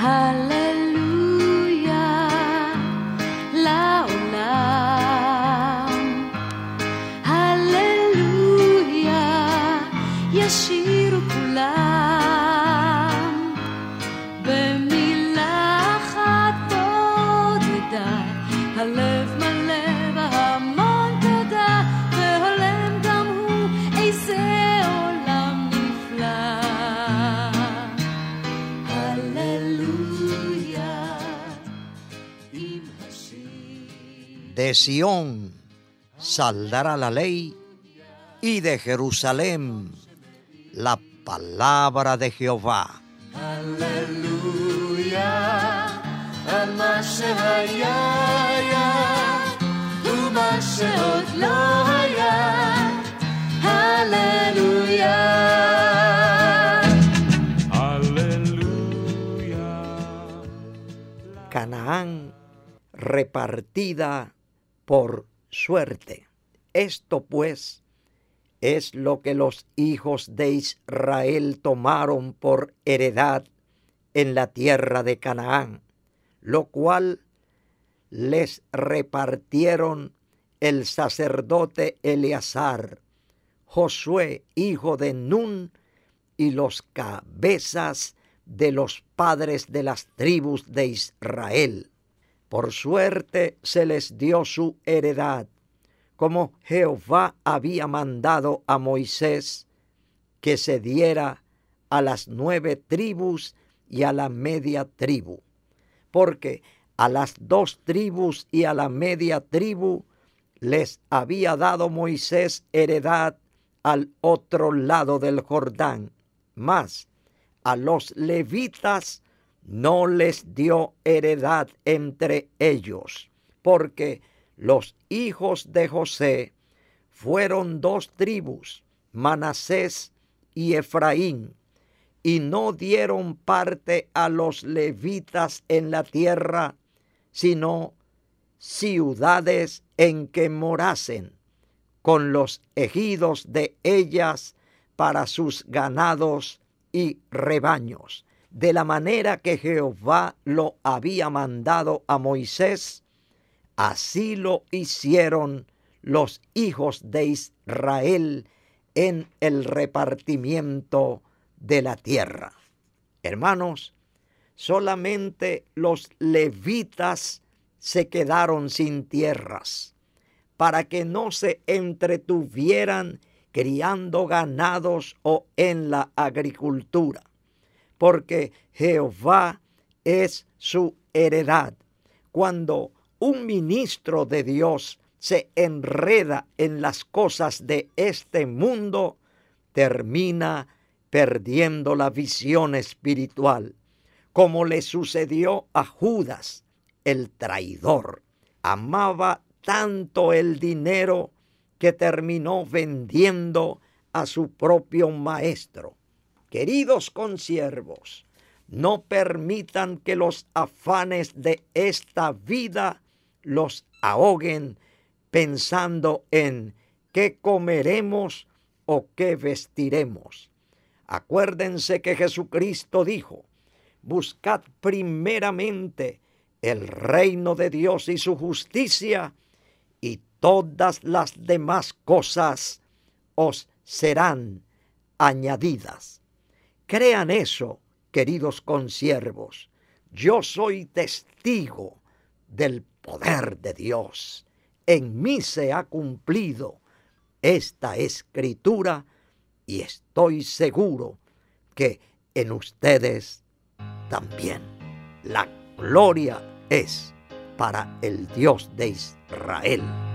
הללויה לעולם, הללויה ישירו כולם, במילה אחת בודדה, הלב מלא בהמון תודה, והולם גם הוא איזה עולם נפלא. הללויה עם השיר. De Sión saldrá la ley y de Jerusalén la palabra de Jehová. הללויה על מה שהיה היה ומה שעוד לא היה. הללויה. Canaán repartida por suerte. Esto pues es lo que los hijos de Israel tomaron por heredad en la tierra de Canaán, lo cual les repartieron el sacerdote Eleazar, Josué hijo de Nun, y los cabezas de los padres de las tribus de Israel. Por suerte se les dio su heredad, como Jehová había mandado a Moisés que se diera a las 9 tribus y a la media tribu, porque a las 2 tribus y a la media tribu les había dado Moisés heredad al otro lado del Jordán, mas a los levitas no les dio heredad entre ellos, porque los hijos de José fueron 2 tribus, Manasés y Efraín, y no dieron parte a los levitas en la tierra, sino ciudades en que morasen, con los ejidos de ellas para sus ganados y rebaños, de la manera que Jehová lo había mandado a Moisés. Así lo hicieron los hijos de Israel en el repartimiento de la tierra. Hermanos, solamente los levitas se quedaron sin tierras, para que no se entretuvieran criando ganados o en la agricultura, porque Jehová es su heredad. Cuando un ministro de Dios se enreda en las cosas de este mundo, termina perdiendo la visión espiritual, como le sucedió a Judas, el traidor. Amaba tanto el dinero que terminó vendiendo a su propio maestro. Queridos consiervos, no permitan que los afanes de esta vida los ahoguen pensando en qué comeremos o qué vestiremos. Acuérdense que Jesucristo dijo: buscad primeramente el reino de Dios y su justicia, y todas las demás cosas os serán añadidas. Crean eso, queridos consiervos. Yo soy testigo del poder de Dios. En mí se ha cumplido esta escritura y estoy seguro que en ustedes también. La gloria es para el Dios de Israel.